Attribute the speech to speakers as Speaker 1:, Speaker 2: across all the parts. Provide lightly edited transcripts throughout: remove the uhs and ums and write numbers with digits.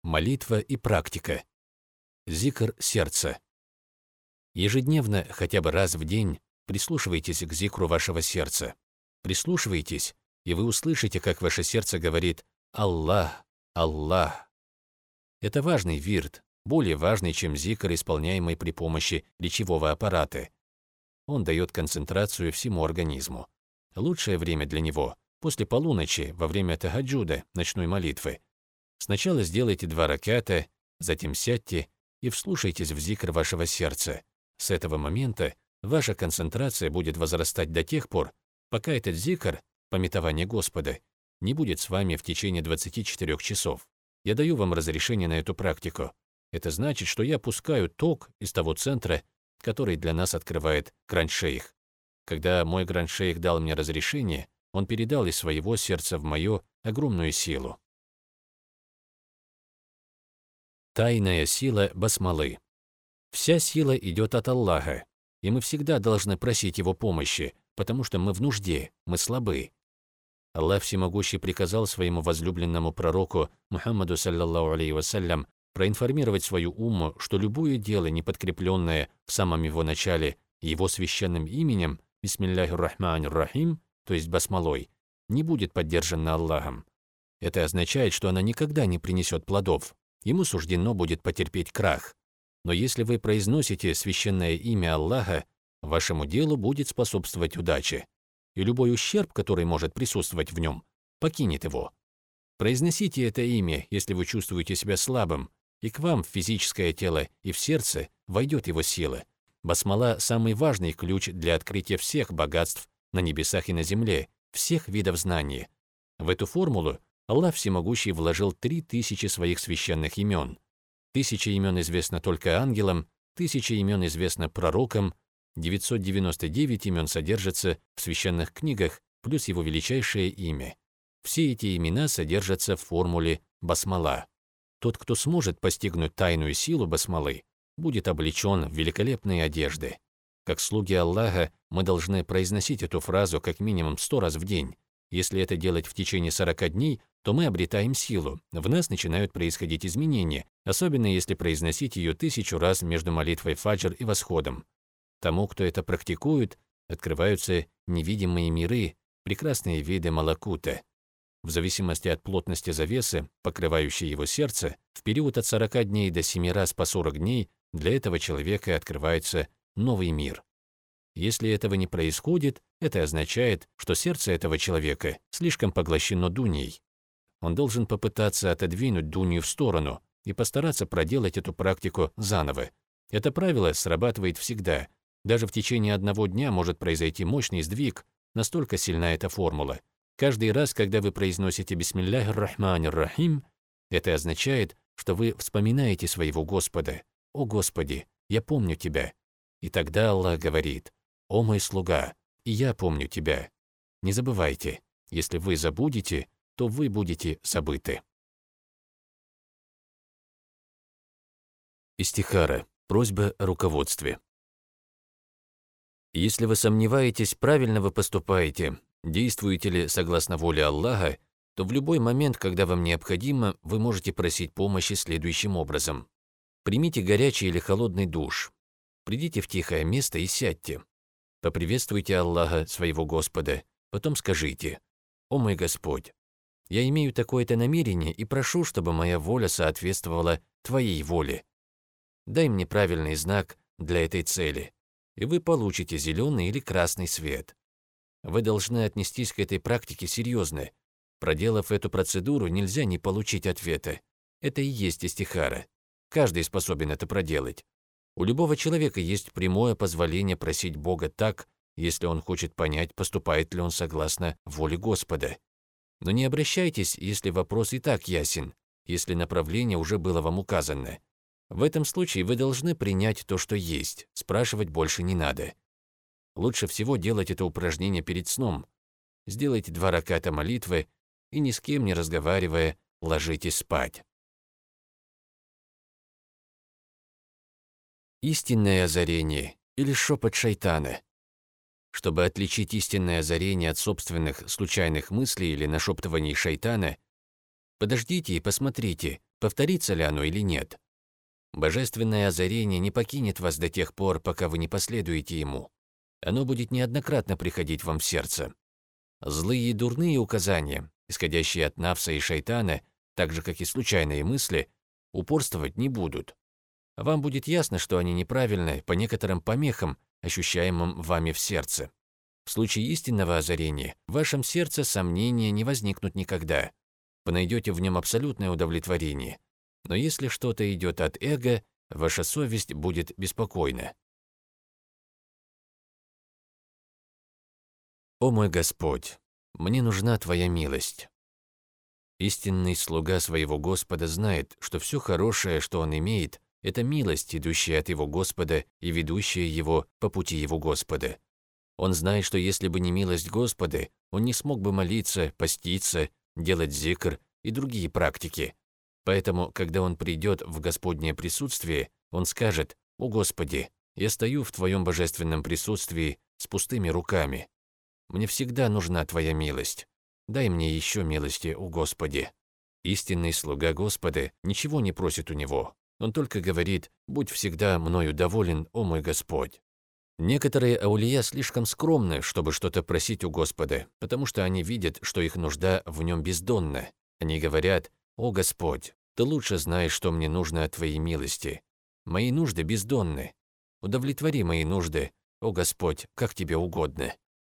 Speaker 1: Молитва и практика. Зикр сердца. Ежедневно, хотя бы раз в день, прислушивайтесь к зикру вашего сердца. Прислушивайтесь, и вы услышите, как ваше сердце говорит «Аллах, Аллах». Это важный вирд, более важный, чем зикр, исполняемый при помощи речевого аппарата. Он дает концентрацию всему организму. Лучшее время для него – после полуночи, во время тахаджуда, ночной молитвы. Сначала сделайте 2 раката, затем сядьте и вслушайтесь в зикр вашего сердца. С этого момента ваша концентрация будет возрастать до тех пор, пока этот зикр, памятование Господа, не будет с вами в течение 24 часов. Я даю вам разрешение на эту практику. Это значит, что я пускаю ток из того центра, который для нас открывает Гранд-шейх. Когда мой Гранд-шейх дал мне разрешение, он передал из своего сердца в мое огромную силу. Тайная сила басмалы. Вся сила идет от Аллаха, и мы всегда должны просить Его помощи, потому что мы в нужде, мы слабы. Аллах Всемогущий приказал своему возлюбленному пророку Мухаммаду саллаллаху алейхи вассалям проинформировать свою умму, что любое дело, не подкрепленное в самом его начале его священным именем, бисмилляхир рахманир рахим, то есть басмалой, не будет поддержано Аллахом. Это означает, что она никогда не принесет плодов. Ему суждено будет потерпеть крах. Но если вы произносите священное имя Аллаха, вашему делу будет способствовать удаче, и любой ущерб, который может присутствовать в нем, покинет его. Произносите это имя, если вы чувствуете себя слабым, и к вам в физическое тело и в сердце войдет его сила. Басмала – самый важный ключ для открытия всех богатств на небесах и на земле, всех видов знаний. В эту формулу Аллах Всемогущий вложил 3000 своих священных имен. 1000 имен известно только ангелам, 1000 имен известно пророкам, 999 имен содержатся в священных книгах, плюс его величайшее имя. Все эти имена содержатся в формуле басмала. Тот, кто сможет постигнуть тайную силу басмалы, будет облечен в великолепные одежды. Как слуги Аллаха, мы должны произносить эту фразу как минимум 100 раз в день. Если это делать в течение 40 дней, то мы обретаем силу, в нас начинают происходить изменения, особенно если произносить ее 1000 раз между молитвой фаджр и восходом. Тому, кто это практикует, открываются невидимые миры, прекрасные виды малакута. В зависимости от плотности завесы, покрывающей его сердце, в период от 40 дней до 7 раз по 40 дней для этого человека открывается новый мир. Если этого не происходит, это означает, что сердце этого человека слишком поглощено дуньей. Он должен попытаться отодвинуть дунью в сторону и постараться проделать эту практику заново. Это правило срабатывает всегда. Даже в течение 1 дня может произойти мощный сдвиг, настолько сильна эта формула. Каждый раз, когда вы произносите бисмилляхир рахманир рахим, это означает, что вы вспоминаете своего Господа. «О Господи, я помню Тебя». И тогда Аллах говорит: «О мой слуга, и я помню тебя». Не забывайте, если вы забудете, то вы будете забыты. Истихара. Просьба о руководстве. Если вы сомневаетесь, правильно вы поступаете, действуете ли согласно воле Аллаха, то в любой момент, когда вам необходимо, вы можете просить помощи следующим образом. Примите горячий или холодный душ. Придите в тихое место и сядьте. Поприветствуйте Аллаха, своего Господа, потом скажите: «О мой Господь, я имею такое-то намерение и прошу, чтобы моя воля соответствовала Твоей воле. Дай мне правильный знак для этой цели, и вы получите зеленый или красный свет». Вы должны отнестись к этой практике серьезно. Проделав эту процедуру, нельзя не получить ответа. Это и есть истихара. Каждый способен это проделать. У любого человека есть прямое позволение просить Бога так, если он хочет понять, поступает ли он согласно воле Господа. Но не обращайтесь, если вопрос и так ясен, если направление уже было вам указано. В этом случае вы должны принять то, что есть, спрашивать больше не надо. Лучше всего делать это упражнение перед сном. Сделайте 2 раката молитвы и, ни с кем не разговаривая, ложитесь спать. Истинное озарение или шепот шайтана. Чтобы отличить истинное озарение от собственных случайных мыслей или нашептываний шайтана, подождите и посмотрите, повторится ли оно или нет. Божественное озарение не покинет вас до тех пор, пока вы не последуете ему. Оно будет неоднократно приходить вам в сердце. Злые и дурные указания, исходящие от Навса и шайтана, так же, как и случайные мысли, упорствовать не будут. Вам будет ясно, что они неправильны по некоторым помехам, ощущаемым вами в сердце. В случае истинного озарения в вашем сердце сомнения не возникнут никогда. Вы найдете в нем абсолютное удовлетворение. Но если что-то идет от эго, ваша совесть будет беспокойна. «О мой Господь, мне нужна Твоя милость». Истинный слуга своего Господа знает, что все хорошее, что он имеет, это милость, идущая от его Господа и ведущая его по пути его Господа. Он знает, что если бы не милость Господа, он не смог бы молиться, поститься, делать зикр и другие практики. Поэтому, когда он придет в Господнее присутствие, он скажет: «О Господи, я стою в Твоем божественном присутствии с пустыми руками. Мне всегда нужна Твоя милость. Дай мне еще милости, о Господи». Истинный слуга Господа ничего не просит у него. Он только говорит: «Будь всегда мною доволен, о мой Господь». Некоторые аулия слишком скромны, чтобы что-то просить у Господа, потому что они видят, что их нужда в нем бездонна. Они говорят: «О Господь, Ты лучше знаешь, что мне нужно от Твоей милости. Мои нужды бездонны. Удовлетвори мои нужды, о Господь, как Тебе угодно».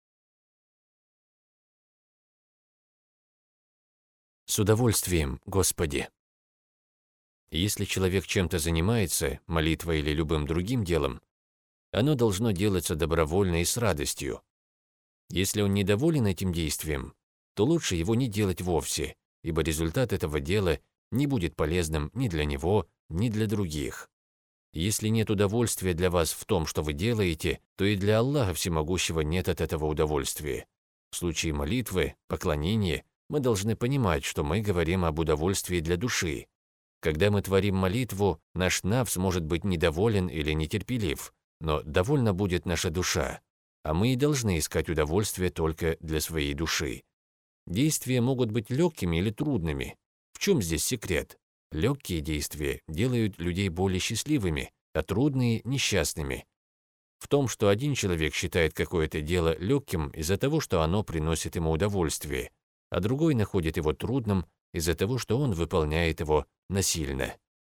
Speaker 1: С удовольствием, Господи. Если человек чем-то занимается, молитвой или любым другим делом, оно должно делаться добровольно и с радостью. Если он недоволен этим действием, то лучше его не делать вовсе, ибо результат этого дела не будет полезным ни для него, ни для других. Если нет удовольствия для вас в том, что вы делаете, то и для Аллаха Всемогущего нет от этого удовольствия. В случае молитвы, поклонения, мы должны понимать, что мы говорим об удовольствии для души. Когда мы творим молитву, наш нафс может быть недоволен или нетерпелив, но довольна будет наша душа, а мы и должны искать удовольствие только для своей души. Действия могут быть легкими или трудными. В чем здесь секрет? Легкие действия делают людей более счастливыми, а трудные – несчастными. В том, что один человек считает какое-то дело легким из-за того, что оно приносит ему удовольствие, а другой находит его трудным из-за того, что он выполняет его насильно.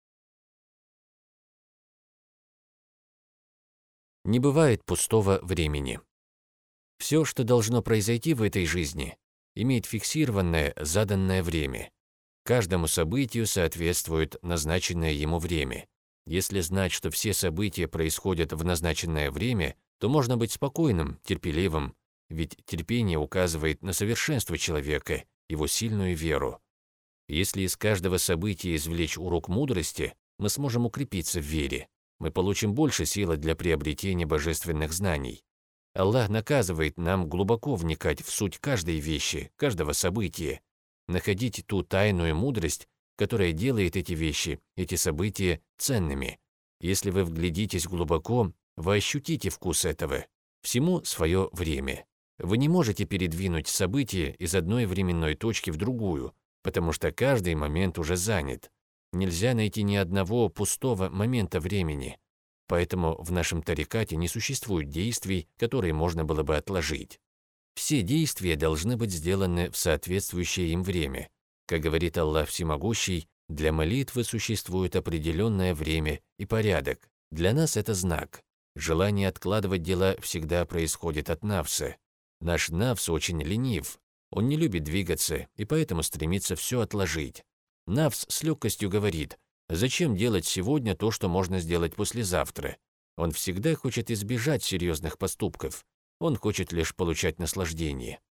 Speaker 1: Не бывает пустого времени. Все, что должно произойти в этой жизни, имеет фиксированное, заданное время. Каждому событию соответствует назначенное ему время. Если знать, что все события происходят в назначенное время, то можно быть спокойным, терпеливым, ведь терпение указывает на совершенство человека, его сильную веру. Если из каждого события извлечь урок мудрости, мы сможем укрепиться в вере. Мы получим больше силы для приобретения божественных знаний. Аллах наказывает нам глубоко вникать в суть каждой вещи, каждого события, находить ту тайную мудрость, которая делает эти вещи, эти события ценными. Если вы вглядитесь глубоко, вы ощутите вкус этого. Всему свое время. Вы не можете передвинуть события из одной временной точки в другую, потому что каждый момент уже занят. Нельзя найти ни одного пустого момента времени. Поэтому в нашем тарикате не существует действий, которые можно было бы отложить. Все действия должны быть сделаны в соответствующее им время. Как говорит Аллах Всемогущий, для молитвы существует определенное время и порядок. Для нас это знак. Желание откладывать дела всегда происходит от нафса. Наш нафс очень ленив. Он не любит двигаться и поэтому стремится все отложить. Нафс с легкостью говорит: зачем делать сегодня то, что можно сделать послезавтра? Он всегда хочет избежать серьезных поступков. Он хочет лишь получать наслаждение.